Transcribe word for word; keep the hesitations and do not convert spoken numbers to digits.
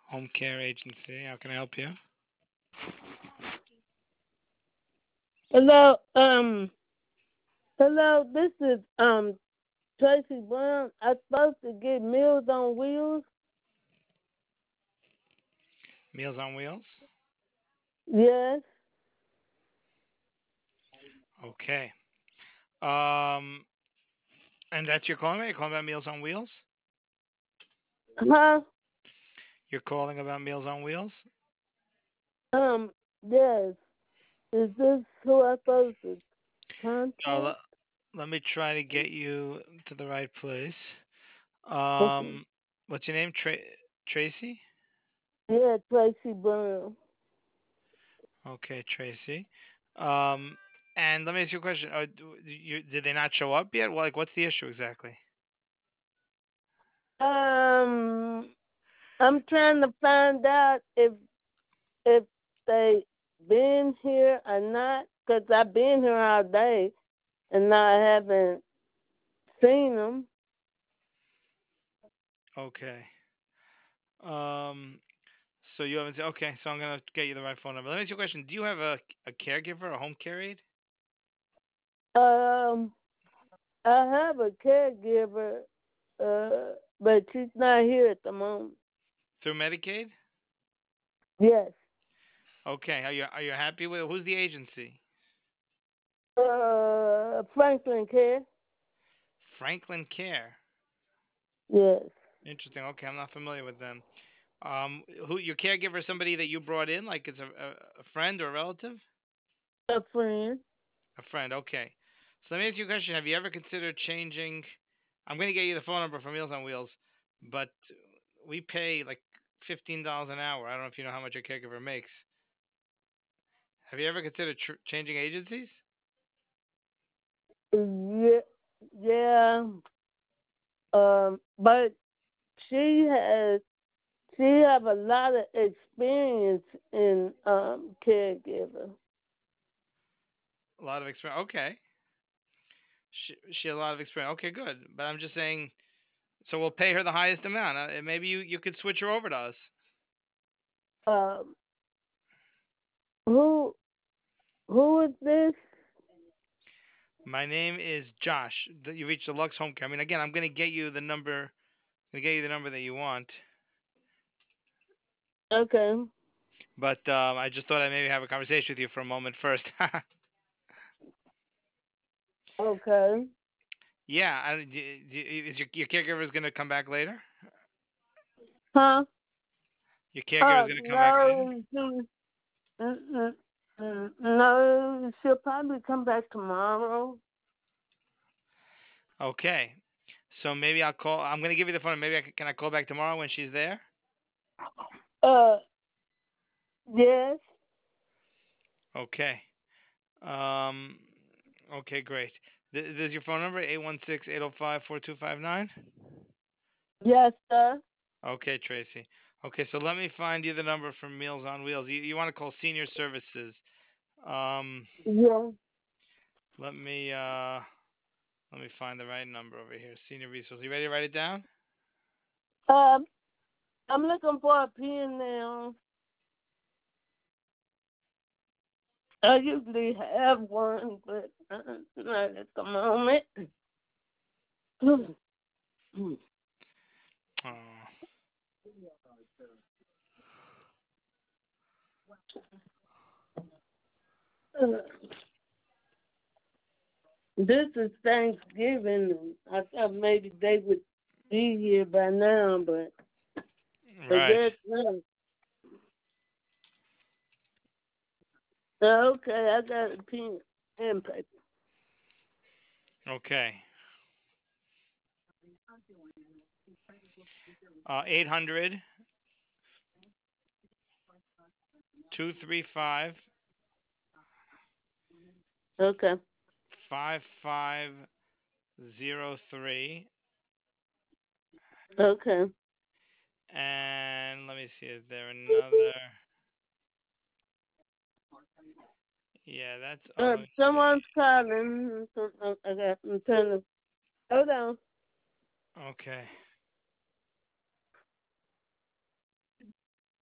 Home care agency. How can I help you? Hello, um, hello. This is um Tracy Brown. I'm supposed to get Meals on Wheels. Meals on Wheels. Yes. Okay. Um, and that's your calling about? You're calling about Meals on Wheels? Huh? You're calling about Meals on Wheels? Um. Yes. Is this who I'm supposed to Uh, contact? le- Let me try to get you to the right place. Okay. Um, what's your name? Tra- Tracy? Yeah, Tracy Brown. Okay, Tracy. Um, and let me ask you a question. Uh, d- you, did they not show up yet? Well, like, what's the issue exactly? Um. I'm trying to find out if if they been here or not, cause I've been here all day and I haven't seen them. Okay. Um, so you haven't. Okay, so I'm gonna get you the right phone number. Let me ask you a question. Do you have a a caregiver, a home care aide Um. I have a caregiver, uh, but she's not here at the moment. through Medicaid? Yes. Okay. Are you are you happy with who's the agency? Uh, Franklin Care. Franklin Care. Yes. Interesting. Okay, I'm not familiar with them. Um, who your caregiver is somebody that you brought in, like it's a, a, a friend or a relative? A friend. A friend. Okay. So let me ask you a question. Have you ever considered changing? I'm going to get you the phone number for Meals on Wheels, but we pay like fifteen dollars an hour. I don't know if you know how much a caregiver makes. Have you ever considered tr- changing agencies? Yeah. Yeah. Um, but she has she have a lot of experience in um caregiver. A lot of experience. Okay. She, she has a lot of experience. Okay, good. But I'm just saying, so we'll pay her the highest amount. Uh, maybe you, you could switch her over to us. Um, who who is this? My name is Josh. Th- You reached the Lux Home Care. I mean, again, I'm gonna get you the number. I'm gonna get you the number that you want. Okay. But um, I just thought I'd maybe have a conversation with you for a moment first. Okay. Yeah, I, d- d- is your your caregiver is gonna come back later? Huh? Your caregiver is Uh, gonna come back later. no. she- mm, mm, mm, No, she'll probably come back tomorrow. Okay. So maybe I'll call. I'm gonna give you the phone. Maybe I c- can I call back tomorrow when she's there? Uh, yes. Okay. Um. Okay, great. Th- This is your phone number, eight one six, eight zero five, four two five nine. Yes, sir. Okay, Tracy. Okay, so let me find you the number from Meals on Wheels. You, you want to call Senior Services. Um, Yeah. let me uh let me find the right number over here. Senior Resource. You ready to write it down? Um, I'm looking for a pen now. I usually have one, but uh, not at the moment. Oh, This is Thanksgiving. I thought maybe they would be here by now, but I right. guess not. Okay, I got a pen and paper. Okay. Uh, eight hundred, two three five, Okay. five five zero three. Okay. And let me see, is there another? Yeah, that's. Oh, Uh, let me see. someone's calling. I got. I'm trying to. Hold on. Okay.